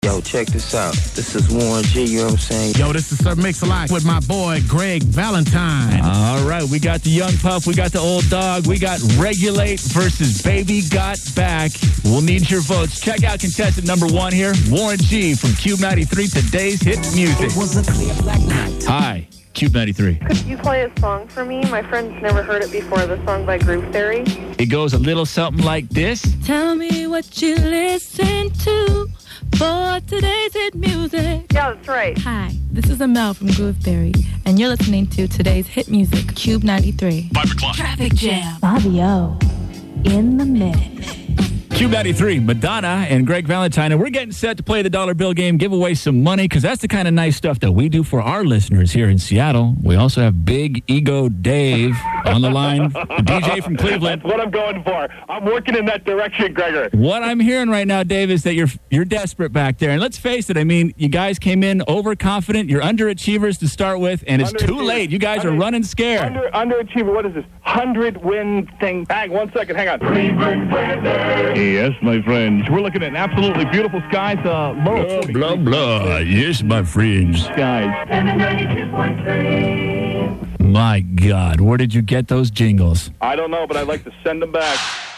Yo, check this out. This is Warren G, you know what I'm saying? Yo, this is Sir Mix-a-Lot with my boy, Greg Valentine. All right, we got the Young Puff, we got the Old Dog, we got Regulate versus Baby Got Back. We'll need your votes. Check out contestant number 1 here, Warren G from Cube 93, today's hit music. It was a clear black night. Hi, Cube 93. Could you play a song for me? My friend's never heard it before, the song by Groove Theory. It goes a little something like this. Tell me what you listen to for today's hit music. Yeah, that's right. Hi, this is Amel from Groove Theory, and you're listening to today's hit music, Cube 93. 5 o'clock. Traffic Jam. Bobby O in the mix. Cube 93, Madonna and Greg Valentine, and we're getting set to play the dollar bill game, give away some money, because that's the kind of nice stuff that we do for our listeners here in Seattle. We also have Big Ego Dave on the line, the DJ from Cleveland. That's what I'm going for. I'm working in that direction, Gregor. What I'm hearing right now, Dave, is that you're desperate back there. And let's face it, I mean, you guys came in overconfident. You're underachievers to start with, and it's too late. You guys are running scared. Underachiever, what is this? 100-win thing. Hang 1 second, hang on. Yes, my friends. We're looking at absolutely beautiful skies. Low Blah, blah. Yes, my friends. skies. 92.3. My God, where did you get those jingles? I don't know, but I'd like to send them back.